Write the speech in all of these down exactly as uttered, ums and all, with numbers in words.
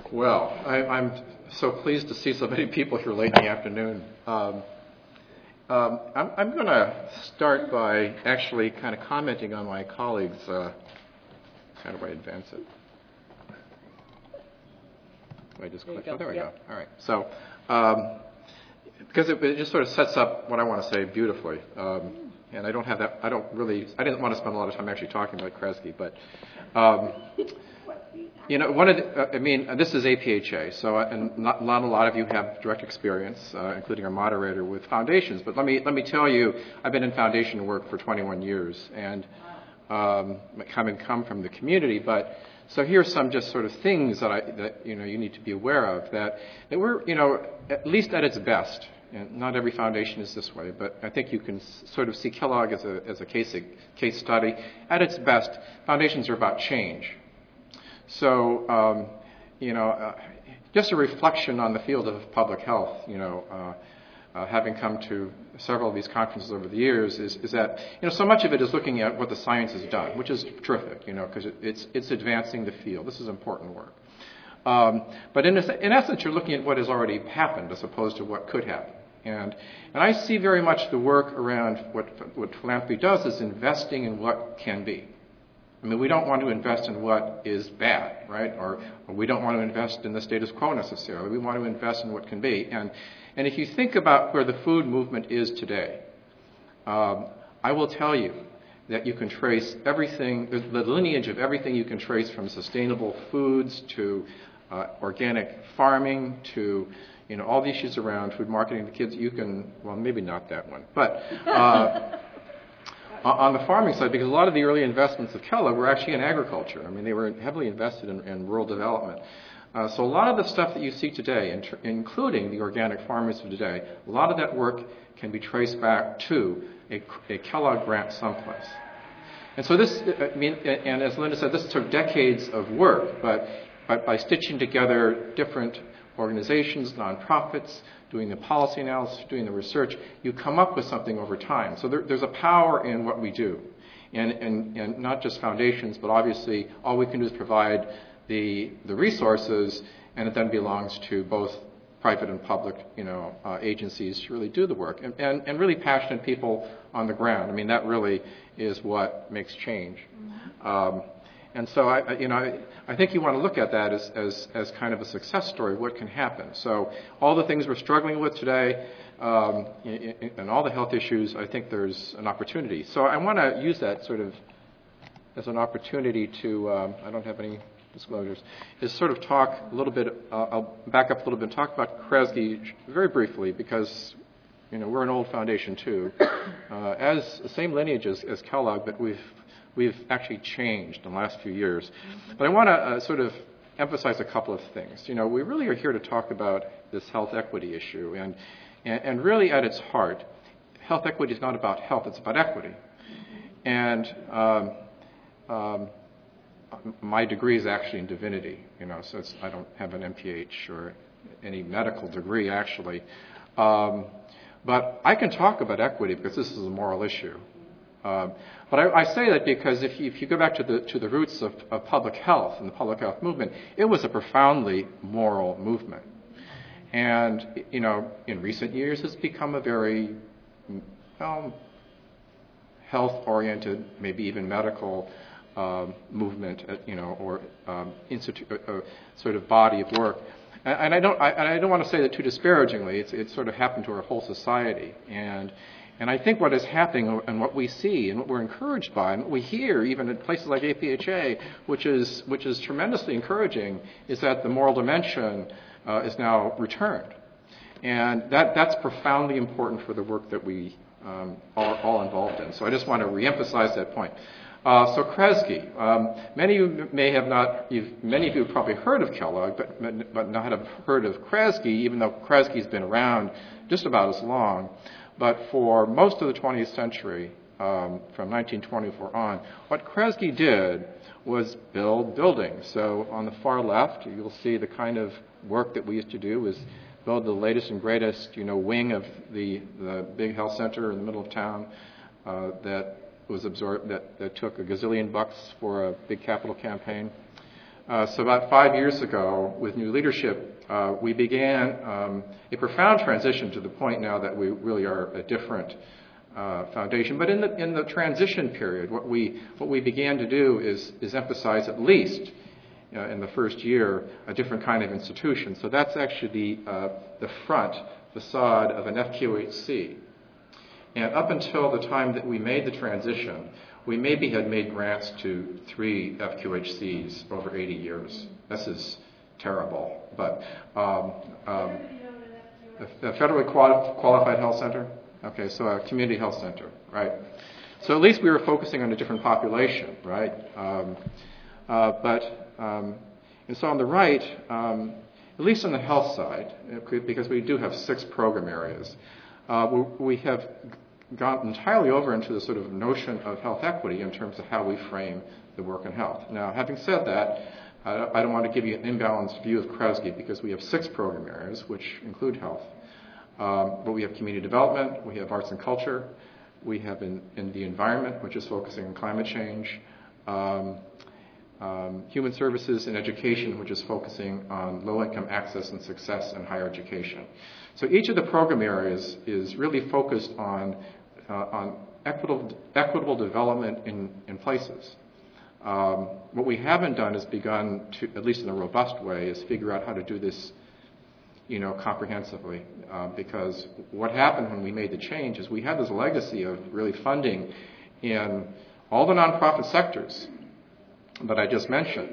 Well, I, I'm so pleased to see so many people here late in the afternoon. Um, um, I'm, I'm going to start by actually kind of commenting on my colleagues. Uh, how do I advance it? Do I just click? There Oh, there we yep. go. All right. So, um, because it, it just sort of sets up what I want to say beautifully. Um, and I don't have that, I don't really, I didn't want to spend a lot of time actually talking about Kresge, but, um, you know, one of the, uh, I mean, this is A P H A, so, uh, and not, not a lot of you have direct experience, uh, including our moderator, with foundations. But let me, let me tell you, I've been in foundation work for twenty-one years, and um, having come from the community, but so here's some just sort of things that I, that, you know, you need to be aware of, that, that we're, you know, at least at its best, and not every foundation is this way, but I think you can s- sort of see Kellogg as a, as a case, a case study. At its best, foundations are about change. So, um, you know, uh, just a reflection on the field of public health, you know, uh, uh, having come to several of these conferences over the years, is, is that, you know, so much of it is looking at what the science has done, which is terrific, you know, because it, it's, it's advancing the field. This is important work. Um, but in, a, in essence, you're looking at what has already happened as opposed to what could happen. And, and I see very much the work around what, what philanthropy does is investing in what can be. I mean, we don't want to invest in what is bad, right? Or, or we don't want to invest in the status quo necessarily. We want to invest in what can be. And, and if you think about where the food movement is today, um, I will tell you that you can trace everything, the, the lineage of everything you can trace from sustainable foods to uh, organic farming to, you know, all the issues around food marketing to kids. You can, well, maybe not that one, but uh, on the farming side, because a lot of the early investments of Kellogg were actually in agriculture. I mean, they were heavily invested in, in rural development. Uh, so a lot of the stuff that you see today, in tr- including the organic farmers of today, a lot of that work can be traced back to a, a Kellogg grant someplace. And so this, I mean, and as Linda said, this took decades of work, but by, by stitching together different organizations, nonprofits, doing the policy analysis, doing the research, you come up with something over time. So there, there's a power in what we do. And, and, and not just foundations, but obviously all we can do is provide the, the resources, and it then belongs to both private and public, you know, uh, agencies to really do the work. And, and, and really passionate people on the ground. I mean, that really is what makes change. Um, And so, I, you know, I, I think you want to look at that as, as, as kind of a success story, what can happen. So all the things we're struggling with today um, and all the health issues, I think there's an opportunity. So I want to use that sort of as an opportunity to, um, I don't have any disclosures, is sort of talk a little bit, uh, I'll back up a little bit and talk about Kresge very briefly because, you know, we're an old foundation too. Uh, as the same lineage as, as Kellogg, but we've We've actually changed in the last few years. But I want to uh, sort of emphasize a couple of things. You know, we really are here to talk about this health equity issue. And, and, and really at its heart, health equity is not about health, it's about equity. And um, um, my degree is actually in divinity, you know, so it's, I don't have an M P H or any medical degree, actually. Um, but I can talk about equity because this is a moral issue. Um, but I, I say that because if you, if you go back to the to the roots of, of public health and the public health movement, it was a profoundly moral movement. And, you know, in recent years, it's become a very um, health-oriented, maybe even medical um, movement, uh, you know, or um, institute, uh, uh, sort of body of work. And, and I don't I, and I don't want to say that too disparagingly. It's it's sort of happened to our whole society. And And I think what is happening and what we see and what we're encouraged by and what we hear even at places like A P H A, which is which is tremendously encouraging, is that the moral dimension uh, is now returned. And that, that's profoundly important for the work that we um, are all involved in. So I just want to reemphasize that point. Uh, so Kresge, um, many of you may have not, you've, many of you have probably heard of Kellogg, but, but not have heard of Kresge, even though Kresge's been around just about as long. But for most of the twentieth century, um, from nineteen twenty-four on, what Kresge did was build buildings. So on the far left, you'll see the kind of work that we used to do was build the latest and greatest, you know, wing of the, the big health center in the middle of town uh, that was absorbed, that, that took a gazillion bucks for a big capital campaign. Uh, so about five years ago, with new leadership, uh, we began um, a profound transition to the point now that we really are a different uh, foundation. But in the in the transition period, what we what we began to do is is emphasize at least uh, in the first year a different kind of institution. So that's actually the uh, the front facade of an F Q H C. And up until the time that we made the transition, we maybe had made grants to three F Q H Cs over eighty years. This is terrible. But um, um, the federally quali- qualified health center, okay, so a community health center, right? So at least we were focusing on a different population, right? Um, uh, but um, and so on the right, um, at least on the health side, because we do have six program areas, uh, we, we have gone entirely over into the sort of notion of health equity in terms of how we frame the work in health. Now, having said that, I don't want to give you an imbalanced view of Kresge because we have six program areas, which include health. Um, but we have community development, we have arts and culture, we have in, in the environment, which is focusing on climate change, um, um, human services, and education, which is focusing on low-income access and success in higher education. So each of the program areas is really focused on uh, on equitable, equitable development in, in places. Um, what we haven't done is begun to, at least in a robust way, is figure out how to do this, you know, comprehensively. Uh, because what happened when we made the change is we had this legacy of really funding in all the nonprofit sectors that I just mentioned.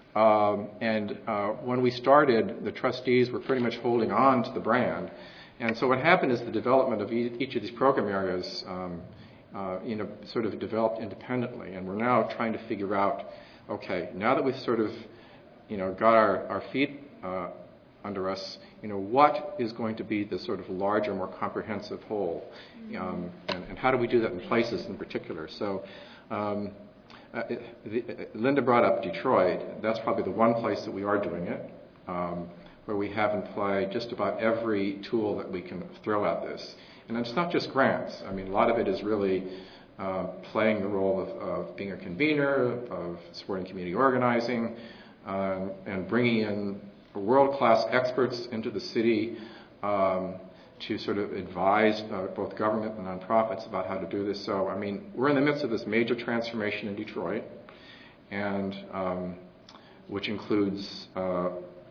Um, and uh, when we started, the trustees were pretty much holding on to the brand. And so what happened is the development of e- each of these program areas um, uh, you know, sort of developed independently. And we're now trying to figure out, okay, now that we've sort of, you know, got our, our feet uh, under us, you know, what is going to be the sort of larger, more comprehensive whole? Um, and, and how do we do that in places in particular? So um, uh, the, uh, Linda brought up Detroit. That's probably the one place that we are doing it, um, where we have in play just about every tool that we can throw at this. And it's not just grants. I mean, a lot of it is really uh, playing the role of, of being a convener, of supporting community organizing, um, and bringing in world-class experts into the city um, to sort of advise uh, both government and nonprofits about how to do this. So, I mean, we're in the midst of this major transformation in Detroit, and um, which includes uh,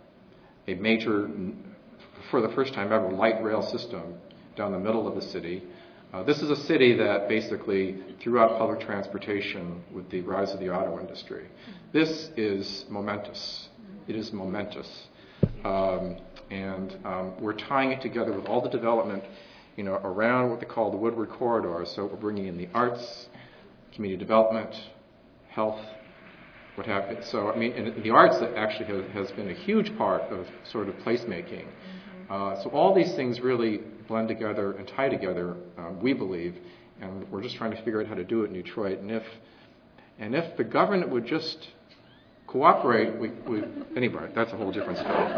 a major, for the first time ever, light rail system down the middle of the city. Uh, this is a city that basically threw out public transportation with the rise of the auto industry. This is momentous. It is momentous. Um, and um, we're tying it together with all the development, you know, around what they call the Woodward Corridor. So we're bringing in the arts, community development, health, what have you. So, I mean, and the arts actually has, has been a huge part of sort of placemaking. Uh, so all these things really blend together and tie together, um, we believe, and we're just trying to figure out how to do it in Detroit. And if and if the government would just cooperate, we, we anybody, that's a whole different story.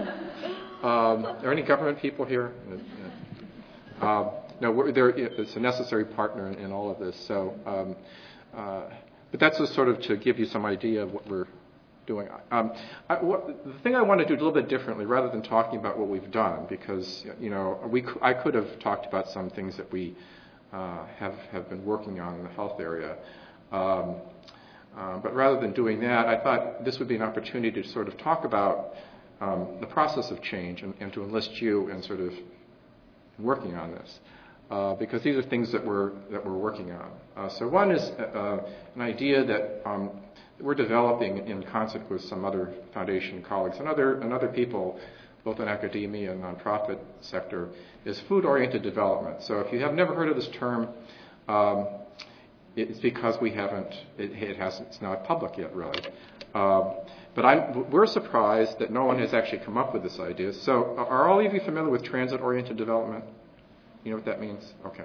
Um, are there any government people here? Uh, no, we're, there, it's a necessary partner in, in all of this. So, um, uh, but that's just sort of to give you some idea of what we're doing. Um, I, what, the thing I want to do a little bit differently, rather than talking about what we've done, because you know we I could have talked about some things that we uh, have have been working on in the health area, um, uh, but rather than doing that, I thought this would be an opportunity to sort of talk about um, the process of change and, and to enlist you in sort of working on this. Uh, because these are things that we're that we're working on. Uh, so one is uh, an idea that um, we're developing in concert with some other foundation colleagues and other and other people, both in academia and nonprofit sector, is food-oriented development. So if you have never heard of this term, um, it's because we haven't. It, it hasn't. It's not public yet, really. Uh, but I'm, we're surprised that no one has actually come up with this idea. So are all of you familiar with transit-oriented development? You know what that means? Okay.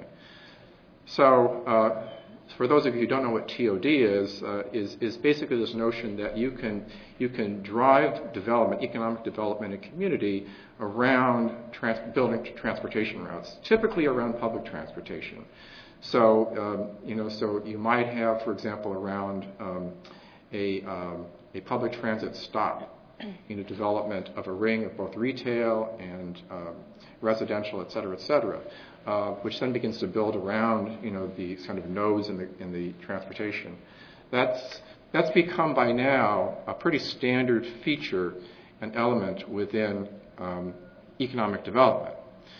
So uh, for those of you who don't know what T O D is, uh, is is basically this notion that you can you can drive development, economic development in community around trans- building transportation routes, typically around public transportation. So um, you know, so you might have, for example, around um, a um, a public transit stop in the development of a ring of both retail and um, residential, et cetera, et cetera, uh, which then begins to build around, you know, the kind of nodes in the in the transportation. That's that's become by now a pretty standard feature and element within um, economic development.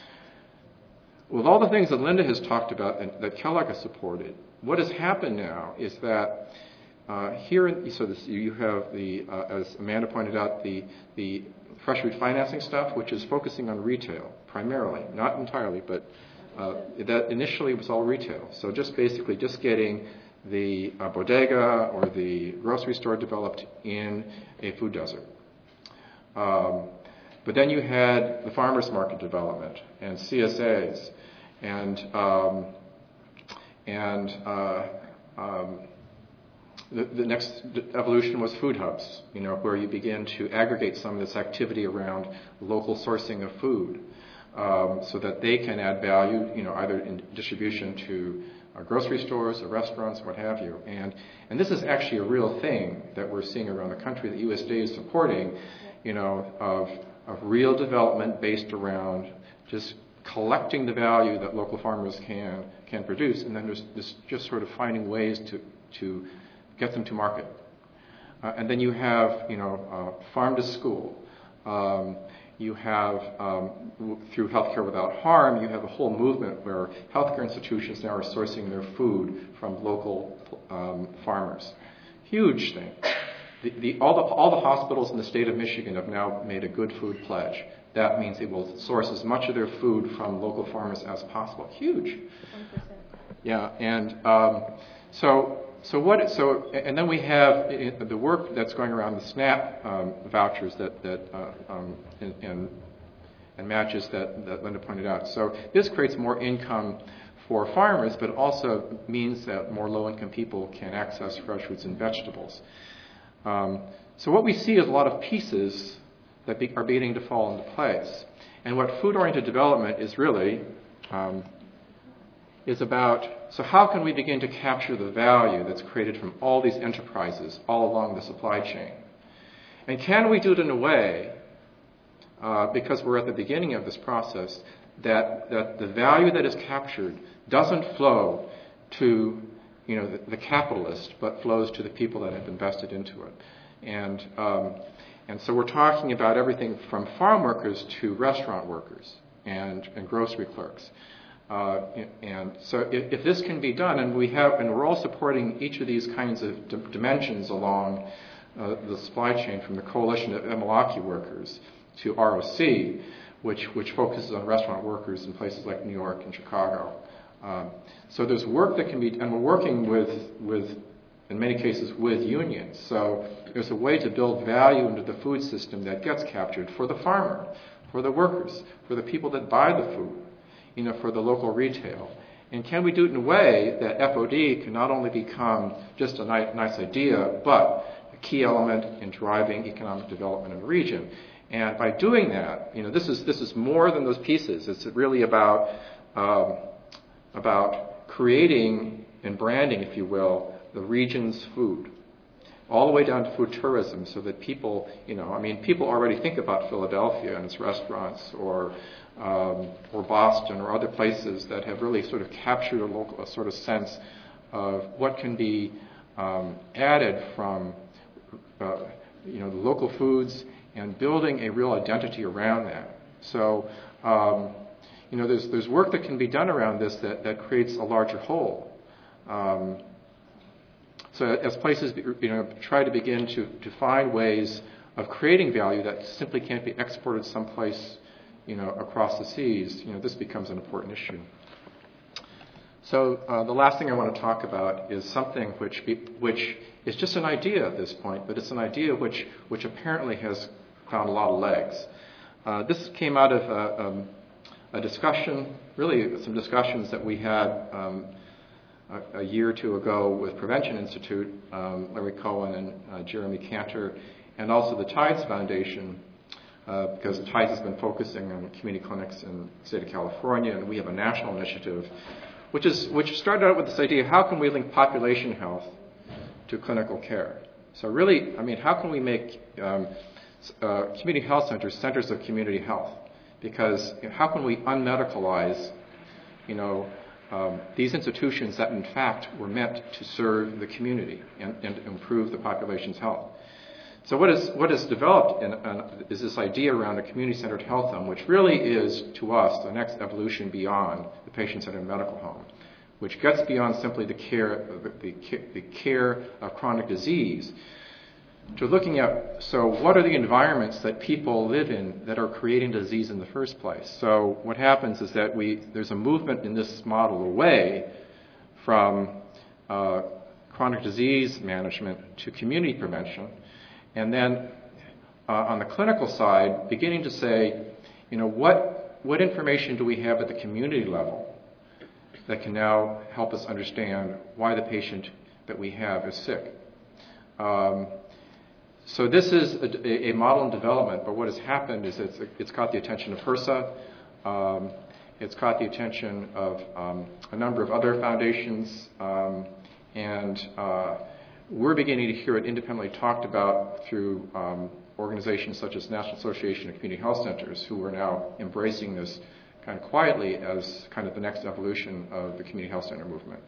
With all the things that Linda has talked about and that Kellogg has supported, what has happened now is that uh, here, in, so this, you have the, uh, as Amanda pointed out, the the fresh food financing stuff, which is focusing on retail primarily, not entirely, but uh, that initially was all retail. So just basically just getting the uh, bodega or the grocery store developed in a food desert. Um, but then you had the farmers market development and C S As, and um, and uh, um, the, the next evolution was food hubs, you know, where you begin to aggregate some of this activity around local sourcing of food, um, so that they can add value, you know, either in distribution to uh, grocery stores or restaurants, what have you. And and this is actually a real thing that we're seeing around the country that U S D A is supporting, you know, of of real development based around just collecting the value that local farmers can can produce, and then there's, there's just sort of finding ways to to get them to market. Uh, and then you have, you know, uh, farm to school. Um, you have, um, w- through Healthcare Without Harm, you have a whole movement where healthcare institutions now are sourcing their food from local um, farmers. Huge thing. The, the, all, the, all the hospitals in the state of Michigan have now made a good food pledge. That means they will source as much of their food from local farmers as possible. Huge. one percent. Yeah, and um, so so what? So and then we have the work that's going around the SNAP um, vouchers that that uh, um, and, and and matches that, that Linda pointed out. So this creates more income for farmers, but also means that more low-income people can access fresh fruits and vegetables. Um, so what we see is a lot of pieces that be, are beginning to fall into place. And what food-oriented development is really um, is about, so how can we begin to capture the value that's created from all these enterprises all along the supply chain? And can we do it in a way, uh, because we're at the beginning of this process, that, that the value that is captured doesn't flow to, you know, the, the capitalist, but flows to the people that have invested into it. And um, and so we're talking about everything from farm workers to restaurant workers and, and grocery clerks. Uh, and so if, if this can be done, and we have, and we're all supporting each of these kinds of d- dimensions along uh, the supply chain, from the Coalition of Emalaki Workers to R O C, which which focuses on restaurant workers in places like New York and Chicago. Um, so there's work that can be, and we're working with with. in many cases with unions. So there's a way to build value into the food system that gets captured for the farmer, for the workers, for the people that buy the food, you know, for the local retail. And can we do it in a way that F O D can not only become just a ni- nice idea, but a key element in driving economic development in the region? And by doing that, you know, this is this is more than those pieces. It's really about um, about creating and branding, if you will, the region's food, all the way down to food tourism, so that people, you know, I mean, people already think about Philadelphia and its restaurants, or um, or Boston, or other places that have really sort of captured a local, a sort of sense of what can be um, added from, uh, you know, the local foods, and building a real identity around that. So, um, you know, there's there's work that can be done around this that, that creates a larger whole. Um, So as places, you know, try to begin to, to find ways of creating value that simply can't be exported someplace, you know, across the seas, you know, this becomes an important issue. So uh, the last thing I want to talk about is something which be, which is just an idea at this point, but it's an idea which which apparently has found a lot of legs. Uh, this came out of a, um, a discussion, really some discussions that we had um, a, a year or two ago with Prevention Institute, um, Larry Cohen and uh, Jeremy Cantor, and also the TIDES Foundation, uh, because TIDES has been focusing on community clinics in the state of California, and we have a national initiative, which is which started out with this idea: how can we link population health to clinical care? So really, I mean, how can we make um, uh, community health centers centers of community health? Because you know, how can we unmedicalize, you know, um, these institutions that in fact were meant to serve the community and, and improve the population's health? So what is what is developed in, uh, is this idea around a community-centered health home, which really is, to us, the next evolution beyond the patient-centered medical home, which gets beyond simply the care, the, the, the care of chronic disease, to looking at, so what are the environments that people live in that are creating disease in the first place? So what happens is that we there's a movement in this model away from uh, chronic disease management to community prevention. And then uh, on the clinical side, beginning to say, you know, what what information do we have at the community level that can now help us understand why the patient that we have is sick? Um, so this is a, a model in development, but what has happened is it's, it's caught the attention of HRSA. Um, it's caught the attention of um, a number of other foundations, um, and uh, we're beginning to hear it independently talked about through um, organizations such as National Association of Community Health Centers, who are now embracing this kind of quietly as kind of the next evolution of the community health center movement.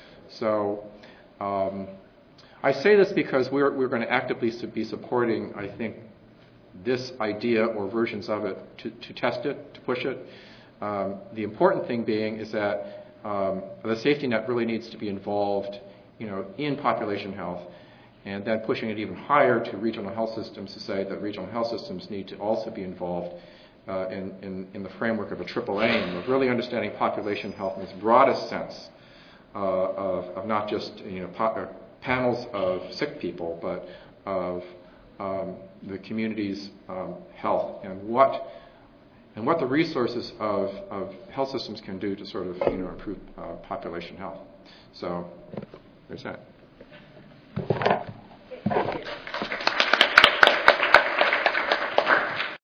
So um, I say this because we're, we're going to actively be supporting, I think, this idea or versions of it to, to test it, to push it. Um, the important thing being is that um, the safety net really needs to be involved, you know, in population health, and then pushing it even higher to regional health systems to say that regional health systems need to also be involved uh, in, in, in the framework of a triple aim of really understanding population health in its broadest sense uh, of, of not just, you know, po- panels of sick people, but of um, the community's um, health and what and what the resources of, of health systems can do to sort of, you know, improve uh, population health. So there's that.